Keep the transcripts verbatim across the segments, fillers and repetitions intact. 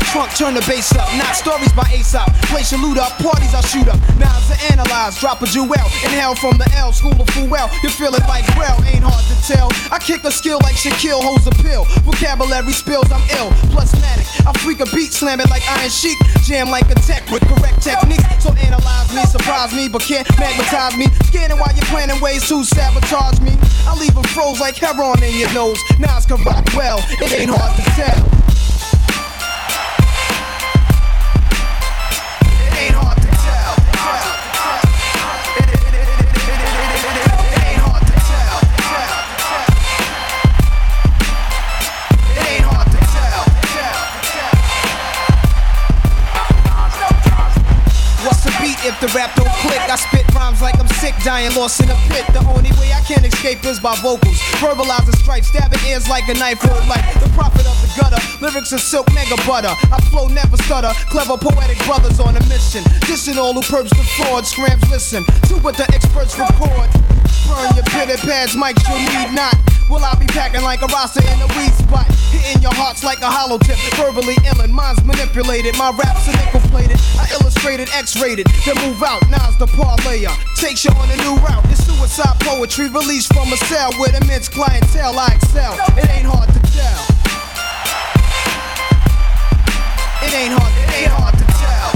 trunk, turn the bass up. Not stories by Aesop. Place your loot up, parties I shoot up. Nines to analyze, drop a jewel. Inhale from the L, school of full well. You feel it like well, ain't hard to tell. I kick a skill like Shaquille holds a pill. Vocabulary spills, I'm ill. Plusmatic, I freak a beat, slam it like Iron Sheik. Jam like a tech with correct techniques. So analyze me, surprise me, but can't magnetize me. Scanning while you're planning ways to sabotage me. I leave them froze like heroin in your nose. Nas can rock well, it ain't hard to tell. It ain't hard to tell. If the rap don't click, I spit rhymes like I'm sick, dying lost in a pit. The only way I can escape is by vocals. Verbalizing stripes, stabbing ears like a knife would. Like the prophet of the gutter, lyrics are silk, mega butter. I flow, never stutter, clever poetic brothers on a mission. Dissing all who perps the fraud, scrams listen to what the experts record. Burn your pitted pads, mics you'll need not. Will I be packing like a roster in a weed spot? Hitting your hearts like a hollow tip. Verbally illin', minds manipulated. My raps are nickel plated. I illustrated, X-rated. Then move out, now's the parlayer. Takes you on a new route. It's suicide poetry released from a cell with immense clientele. I excel. It ain't hard to tell. It ain't hard. It ain't hard to tell.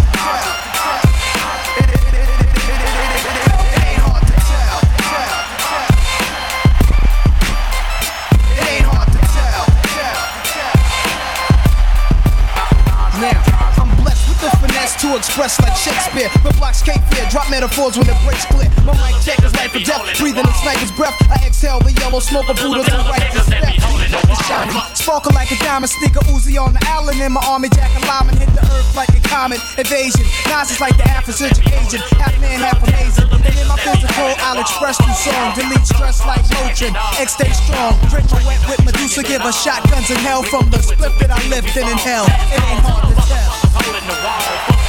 To express like Shakespeare, the blocks can't fear. Drop metaphors when it breaks clear. My mic check is life or death. Breathing a sniper's breath. I exhale the yellow smoke of Buddha to right to step. Sparkle like a diamond, sneak a Uzi on the island. In my army jack and lineman hit the earth like a comet. Invasion, Nazis like the Afrocentric agent. Half man, half amazing. And in my physical, I'll express through song. Delete stress like Motrin. X stay strong. Drink my wet with Medusa. Give us shotguns in hell from the split that I lived in in hell. It ain't hard to tell. Holding the wall.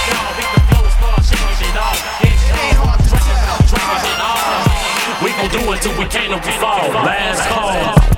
We gon' do it till we can't no fall. Last call.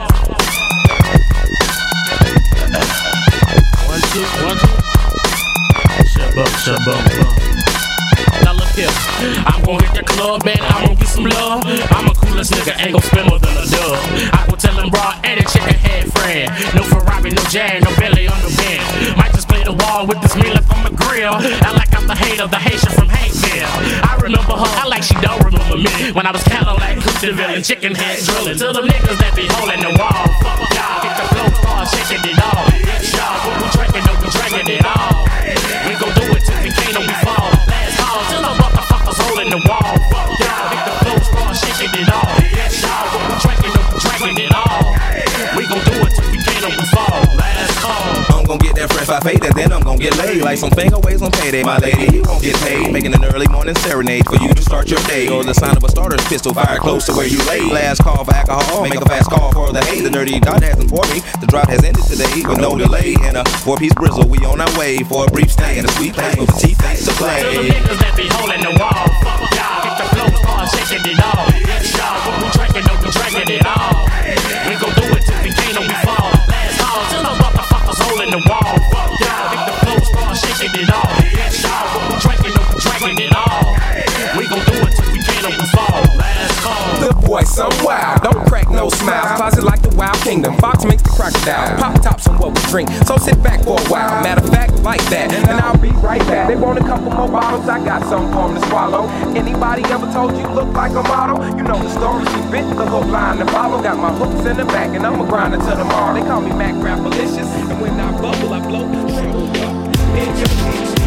One, two, one, two. Shut up, shut up. Now look here, I'm gon' hit the club and I'm gon' get some love. I'm a coolest nigga, ain't gon' spend more than a dub. I gon' tell them bra and a chicken head friend. No Ferrari, no Jag, no Bentley on the Benz. Might just play the wall with this meal from a grill. I like I'm the hater, the Haitian from Hanksville. I remember her, I like she don't remember me. When I was Cadillac, Cookeville and chicken head drilling. To them niggas that be holding the wall. Fuck y'all, get the flow, start shaking it all. Yes, y'all, what we drinking, no, we drinking it all. We gon' do it till we can't, no, we fall. Last call, till the motherfuckers holding the wall. Fuck y'all, get the flow, start shaking it all. Yes, y'all, what we drinking, no, we drinking it all. We gon' do it till we can't, no, we fall. Last call. I'm gon' get that fresh five eight and then I'm gon' get laid. Like some finger waves on payday, my lady, you gon' get paid. Making an early morning serenade for you to start your day. Or the sign of a starter's pistol fire close to where you lay. Last call for alcohol, make a fast call for the hay. The dirty dot hasn't for me, the drought has ended today with no delay. And a four-piece brizzle, we on our way for a brief stay in a sweet place with a cheap face to play. To the niggas that be holding the wall, fuck y'all, get the flow, start shaking it all. Yes, y'all, what we drinking, no, we drinking it all. We gon' do it till we can't, no, we fall. Last call, till the motherfuckers holding the wall. Fuck y'all, get the flow, start shaking it all. Yes, y'all, what we drinking, no, we drinking it all. We gon' do it till we can't, no, we fall. Last call. The boy so wild, don't crack no smiles. Closet like the Wild Kingdom, Fox makes the crocodile. Pop tops on what we drink, so sit back for a while. Matter of fact, like that, and I'll be right back. They want a couple more bottles, I got some for them to swallow. Anybody ever told you look like a model? You know the story, she bit the hook line to follow. Got my hooks in the back, and I'm a grinder to tomorrow. They call me Mac Rapalicious, and when I bubble, I blow. In your head.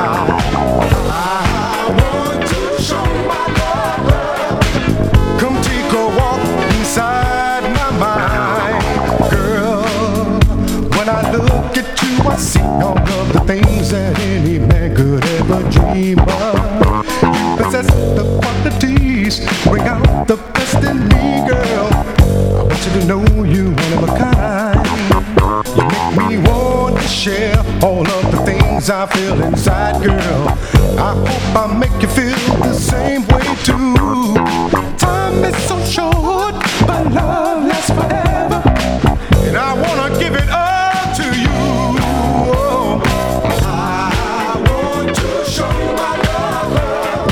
I want to show you my love. Come take a walk inside my mind, girl. When I look at you, I see all of the things that any man could ever dream of. You possess the qualities, bring out the best in me, girl. I want you to know you one of a kind. You make me want to share all of the things I feel inside, girl. I hope I make you feel the same way too. Time is so short, but love lasts forever, and I wanna give it all to you. Oh, I want to show you my love, love.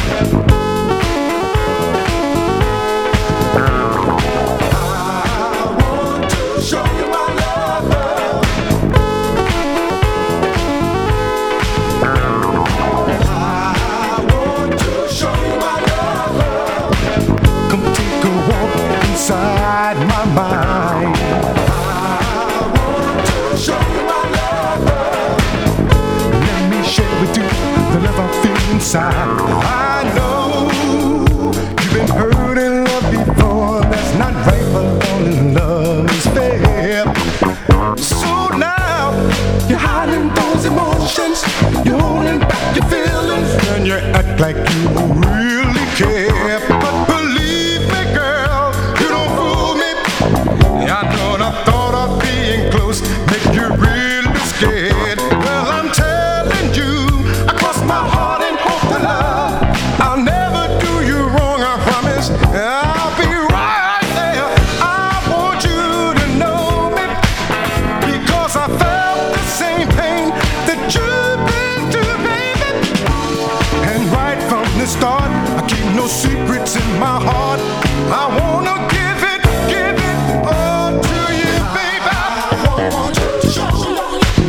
I want to show you my love, love. I want to show you my love, love. Come take a walk inside my mind. I want to show you my love, love. Let me share with you the love I feel inside. I know you've been hurt in love before. That's not right, but falling in love is fair. So now you're hiding those emotions, you're holding back your feelings, and you act like you don't really care. But believe me, girl, you don't fool me. I know the thought of being close make you really scared. Well, I'm telling you, across my heart and hope to love, I'll never do you wrong, I promise. I'll be right there. I want you to know me, because I felt the same pain that you've been through, baby. And right from the start, I keep no secrets in my heart. I wanna give it, give it all to you, baby. I want you to show you.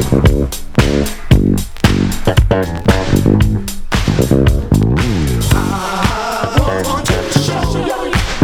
I want you to show you.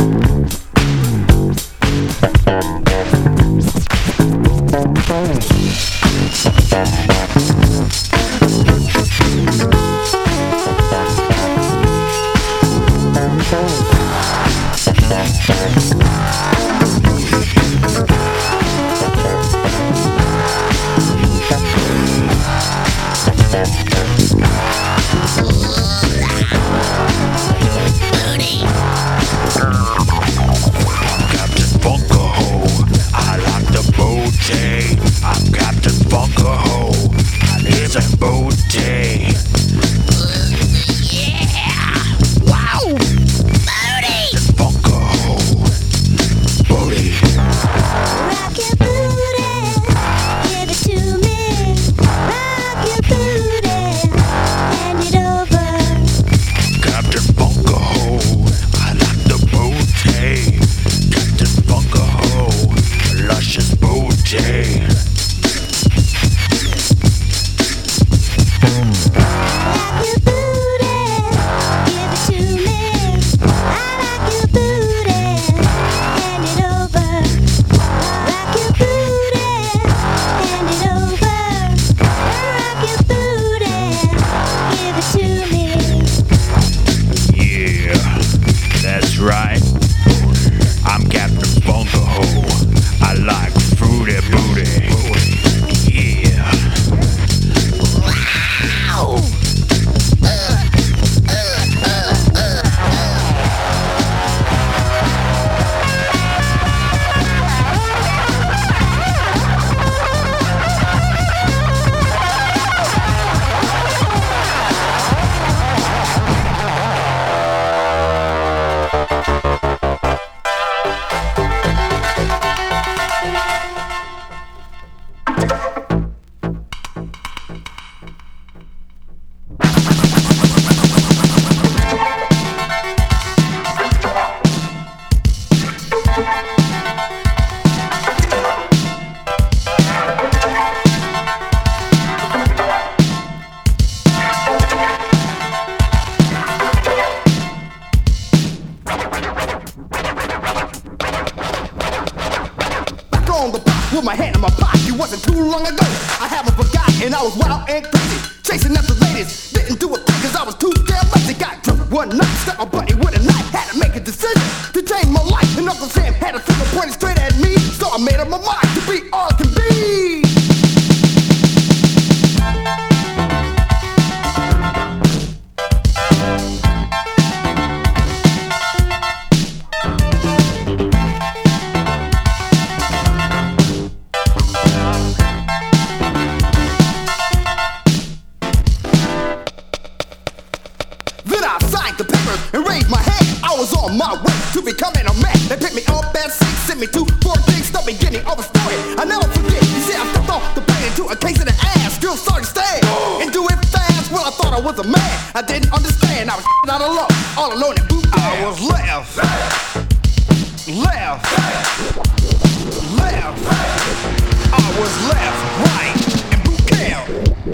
Captain Bunkerho, I like the booty. I'm Captain Bunkerho, and it's a booty. Yeah! Wow! Booty! Bunkerho, booty. Rock your booty, give it to me. Rock your booty, hand it over. Captain Bunkerho, I like the booty. Captain Bunkerho, luscious booty. Rock your booty, give it to me. I like your booty, hand it over. Rock your booty, hand it over. Rock your booty, give it to me. Yeah, that's right. I'm Captain Bunkerho. I like fruity booty. Yeah. Wow. with my hand in my pocket. It wasn't too long ago. I haven't forgotten, and I was wild and crazy, chasing after ladies, didn't didn't do a thing cause I was too damn lazy. Got drunk one night, stuck my buddy with a knife. Had to make a decision to change my life. And Uncle Sam had a finger pointed straight at me. So I made up my mind to be all I can be. And raised my hand, I was on my way to becoming a man. They picked me up at six, sent me to four things, the beginning of a story I never forget. You see, I stepped off the plane into a case of the ass. Girl started staying and do it fast. Well, I thought I was a man, I didn't understand. I was out alone, all alone in boot. I was left, left, left. I was left, right, and boot camp.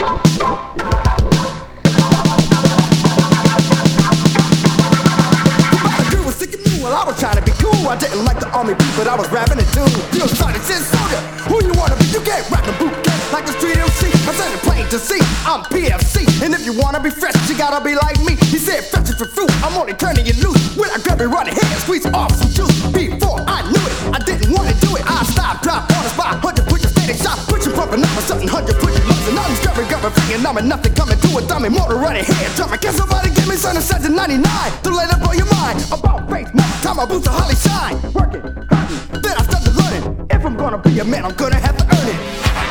Well, I was trying to be cool. I didn't like the army beat, but I was rapping it too. You started saying, soldier, who you wanna be? You can't rap a boot camp like the street M C. I said it plain to see, I'm P F C. And if you wanna be fresh, you gotta be like me. He said, fetch it for fruit, I'm only turning you loose. When I grab it right ahead, squeeze off some juice. Before I knew it, I didn't wanna do it. I stopped, drop on the spot, hundred put your static shot, put your pumping up or something, hundred put your lungs and nothing's grabbing, grabbing, flinging, numbing, nothing coming to a dummy, motor running head, drumming. Can somebody give me something says in ninety-nine to let it blow your mind about face, time my boots to Holly shine. Working, hurting, then I started learning. If I'm gonna be a man, I'm gonna have to earn it.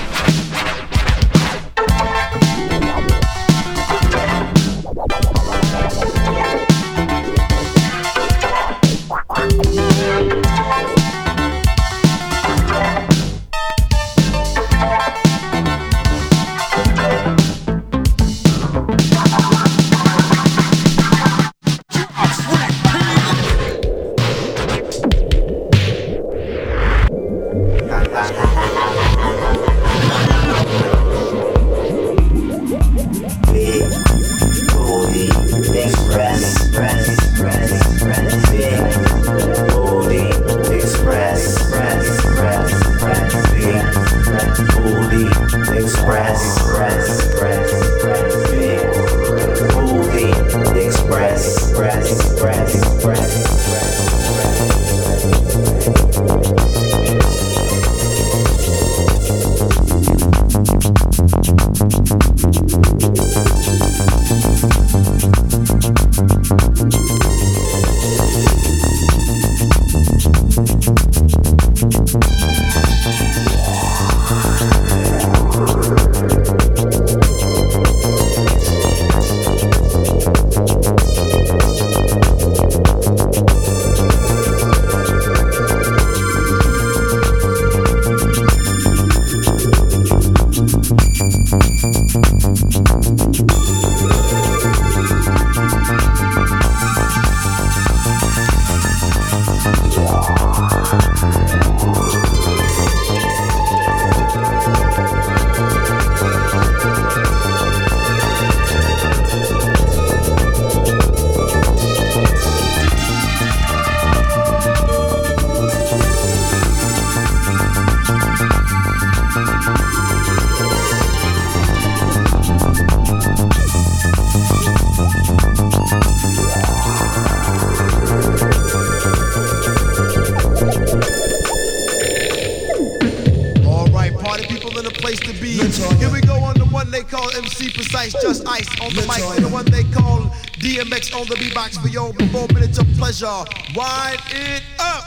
On the beatbox for your four minutes of pleasure. Wind it up.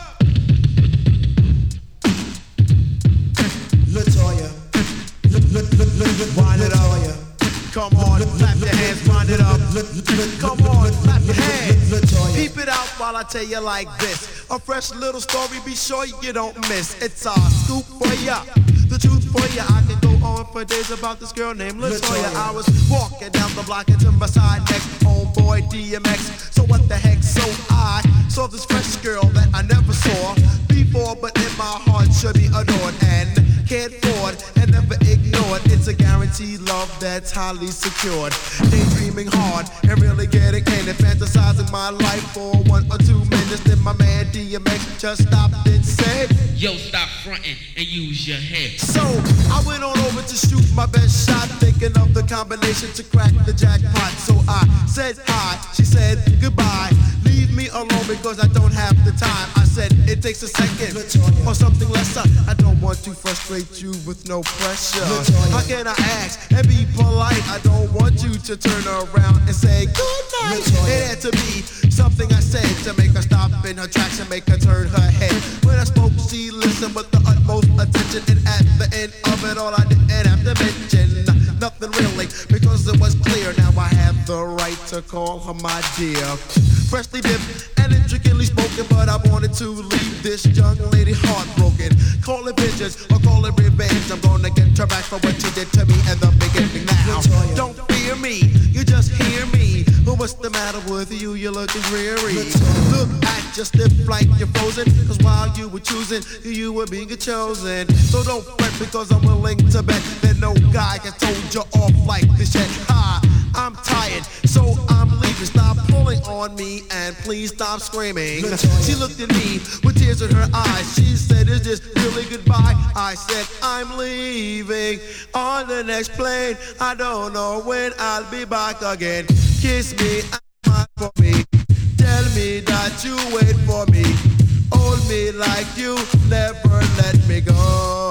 Latoya, wind it up. Come on, clap your hands, wind it up. Come on, clap your hands. Keep it out while I tell you like this. A fresh little story, be sure you don't miss. It's a scoop for ya, the truth for ya. I can go on for days about this girl named Latoya. I was walking down the block into my side next homeboy D M X. So what the heck? So I saw this fresh girl that I never saw before, but in my heart should be adored and cared for and never ignored. It's a guaranteed love that's highly secured. Daydreaming hard and really getting in it, fantasizing my life for one or two minutes. Then my man D M X just stopped and said, Yo, stop fronting and use your head. So I went on over to shoot my best shot, thinking of the combination to crack the jackpot. So I said hi, she said goodbye. Leave me alone because I don't have the time. I said it takes a second or something lesser. I don't want to frustrate you with no pressure. How can I ask and be polite? I don't want you to turn around and say good night. It had to be something I said to make her stop in her tracks and make her turn her head. When I spoke, she listened with the utmost attention, and at the end of it all, I didn't have to mention nothing really, because it was clear. Now I have the right to call her my dear. Freshly dipped and intricately spoken, but I wanted to leave this young lady heartbroken. Call it vengeance or call it revenge. I'm gonna get her back for what she did to me in the beginning. Now, don't fear me, you just hear me. Well, what's the matter with you? You're looking dreary. Look at your stiff like you're frozen, cause while you were choosing, you were being chosen. So don't fret because I'm willing to bet that no guy has told you off like this yet. Hi, I'm tired, so I'm leaving. Stop pulling on me and please stop screaming. She looked at me with tears in her eyes. She said, is this really goodbye? I said, I'm leaving on the next plane. I don't know when I'll be back again. Kiss me and smile for me. Tell me that you wait for me. Hold me like you never let me go.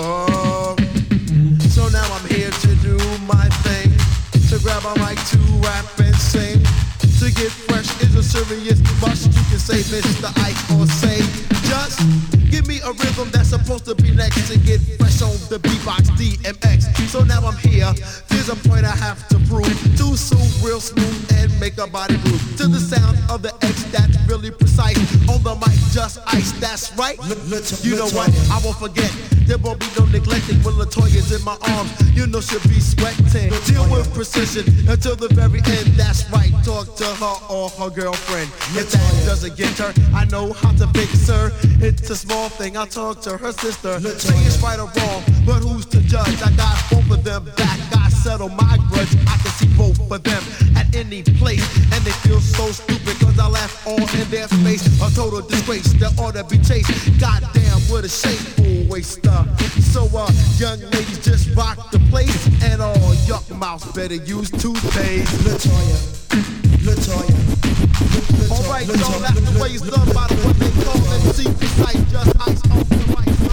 So now I'm here to do my thing, to grab a mic to rap and sing. To get fresh is a serious must. You can say Mister Ike or say just give me a rhythm that's supposed to be next to get fresh on the beatbox D M X. So now I'm here, there's a point I have to prove. Do so real smooth and make a body move to the sound of the X that's really precise. On the mic, just ice, that's right. You know what, I won't forget. There won't be no neglecting when LaToya's in my arms. You know she'll be sweating. Deal with precision until the very end, that's right. Talk to her or her girlfriend. If that doesn't get her, I know how to fix her. It's a small thing, I'll talk to her sister. Say it's right or wrong, but who's to judge? I got both of them back, I settle my grudge. I can see both of them at any place, and they feel so stupid cause I laugh all in their face. A total disgrace, they ought to be chased. Goddamn, what a shameful waster. So uh, young ladies just rock the place, and all yuck mouths better use toothpaste. LaToya, LaToya. Alright, y'all, that's the way it's done by the what they call them secret sight. Just ice on the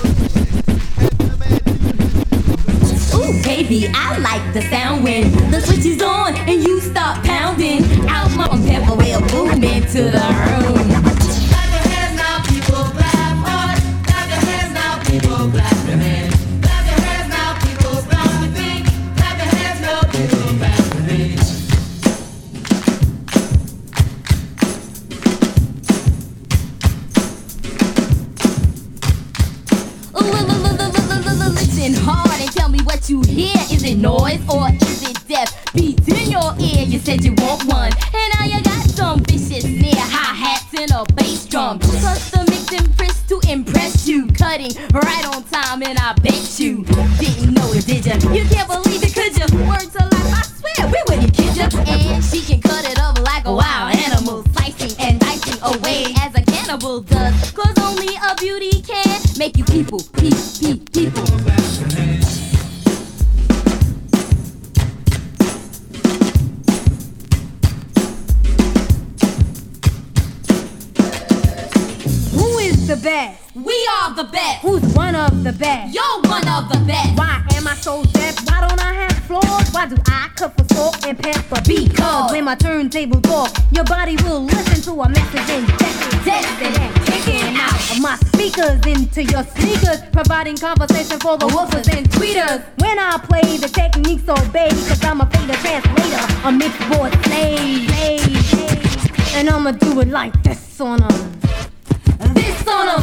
right. Ooh, baby, I like the sound when the switch is on and you start pounding out my pepper wheel movement to the room. Clap your hands now, people, clap hard. Clap your hands now, people, clap your hands. Clap your hands now, people, clap your feet. Clap your hands now, people, clap your feet. Listen hard and tell me what you hear. Is it noise or is it deaf? Beats in your ear, you said you want one, and now you got some vicious snare, hi-hats and a bass drum. Custom mix and press to impress you, cutting right on time, and I bet you didn't know it, did ya? You can't believe it, could ya? Word to life, I swear, we wouldn't kid ya. And she can cut it up like a wild animal, slicing and dicing away as a cannibal does. Cause only a beauty can make you people, peep, peep, people. The best. We are the best. Who's one of the best? You're one of the best. Why am I so deaf? Why don't I have flaws? Why do I cut for salt and pepper? Because when my turntable talk, your body will listen to a message and test it, test it, and kicking out of my speakers into your sneakers, providing conversation for the woofers and tweeters. When I play, the techniques obey, cause I'm a fader translator, a mixed board slave, slave, slave. And I'ma do it like this on 'em. This on 'em.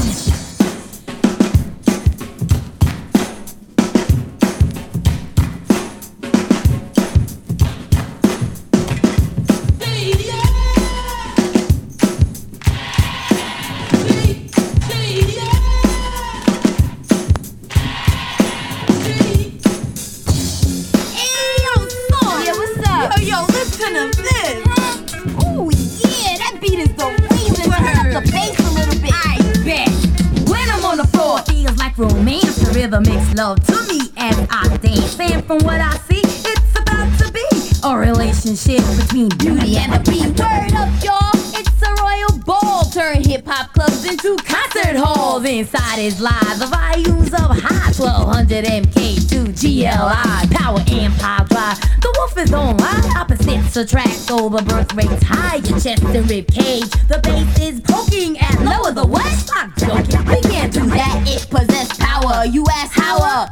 Listen to this. Oh yeah, that beat is the reason. Turn up the bass a little bit. I bet. When I'm on the floor, the romance. The rhythm makes love to me as I dance. And from what I see, it's about to be a relationship between beauty and the beat. Word up, y'all. It's a royal ball. Turn hip-hop clubs into concert halls. Inside is live, the volumes of high twelve hundred M K to G L I. Power and power drive. The wolf is online. Opposites attract, so the birth rate's high. Your chest and rib cage. The bass is poking at lower the what? Stop joking. We can't do that. It possess power. You ask how uh.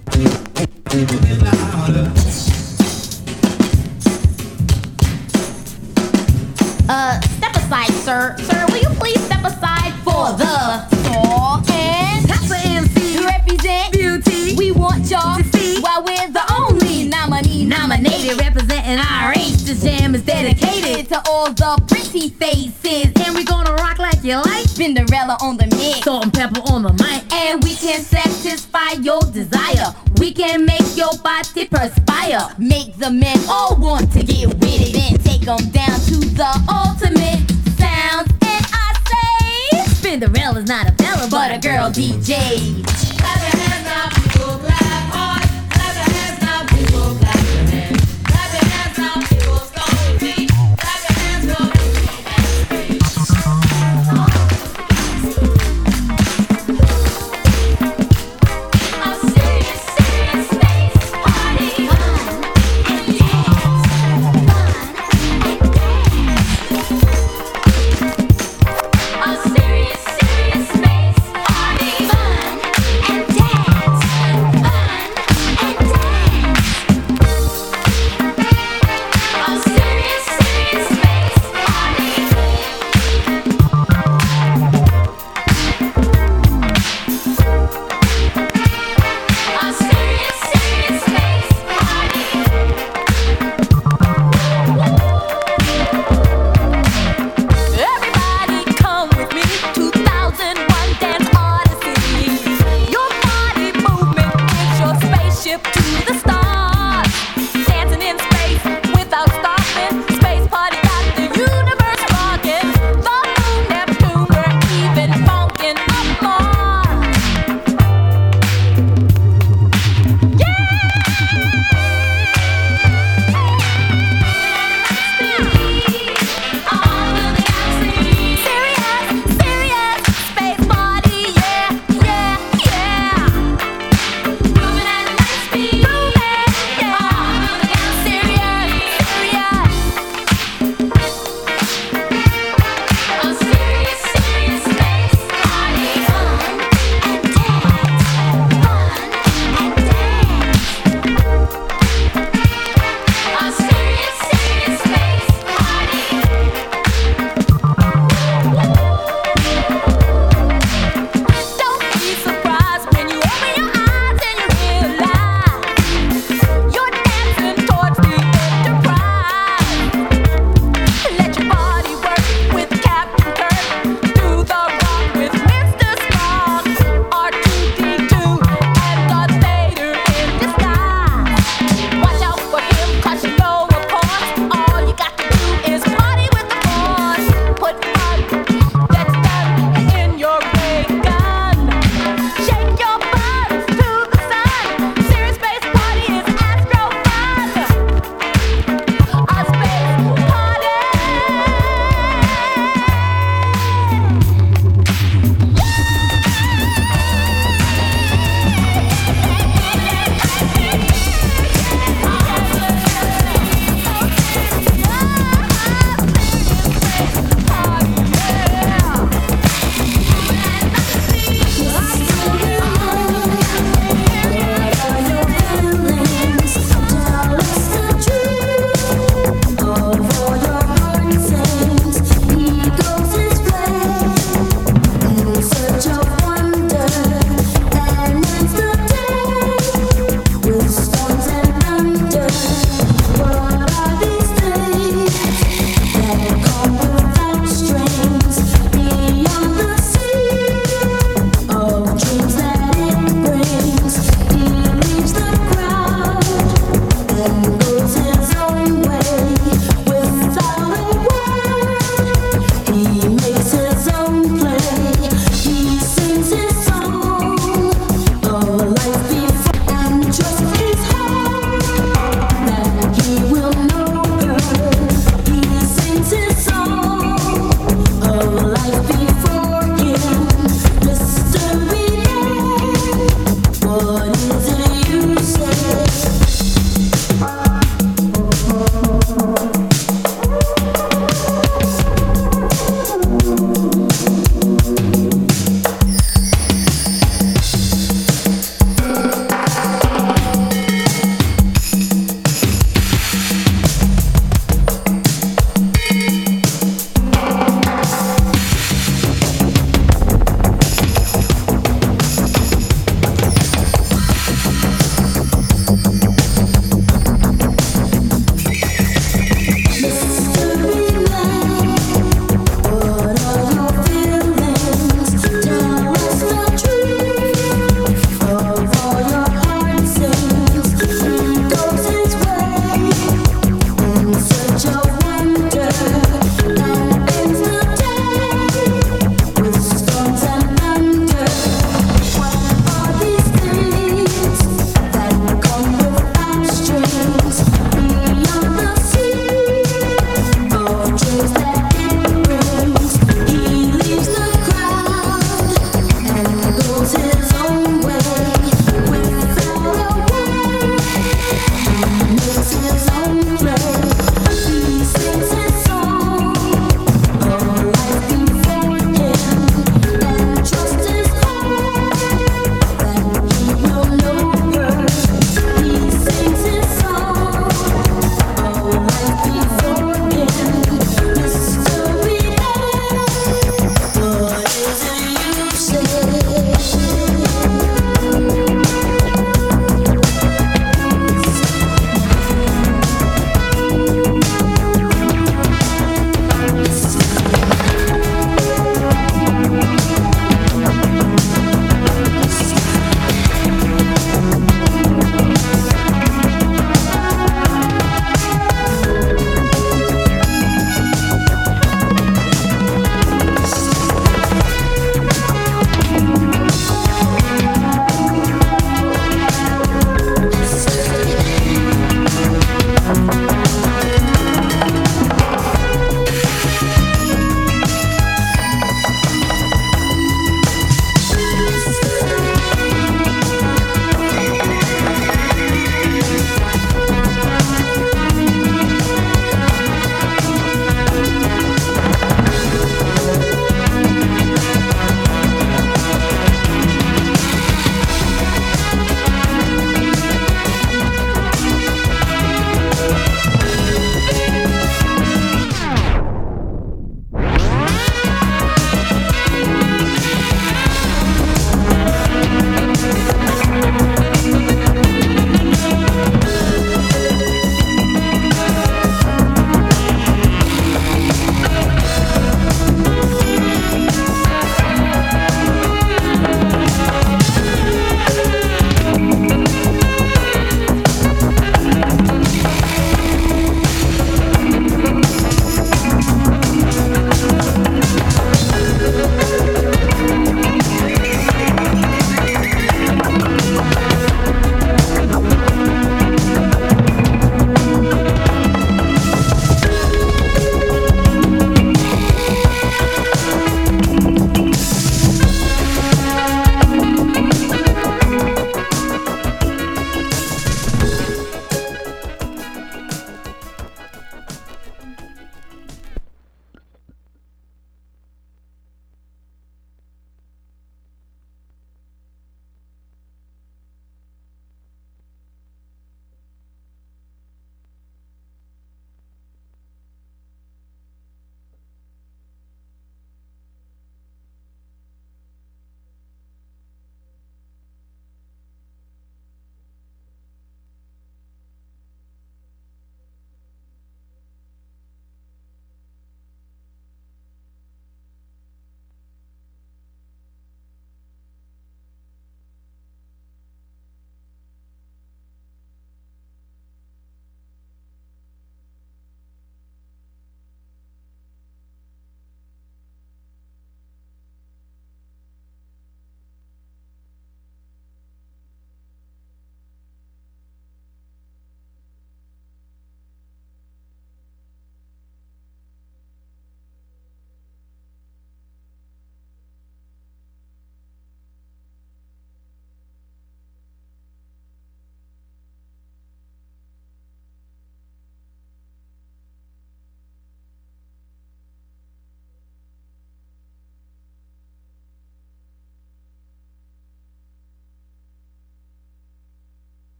Uh, step aside, sir. Sir, will you please step aside for the song and That's the M C. represent Beauty. We want y'all To see. while we're the only nominee Nominated, representing our race. This jam is dedicated. to all the pretty faces. And we gonna rock like you like. Cinderella on the mix. Salt and pepper on the mic. And we can satisfy your desire. We can make your body perspire. Make the men all want to get with it. Then take them down to the ultimate sound. And I say, Cinderella's not a fella, but a girl D J.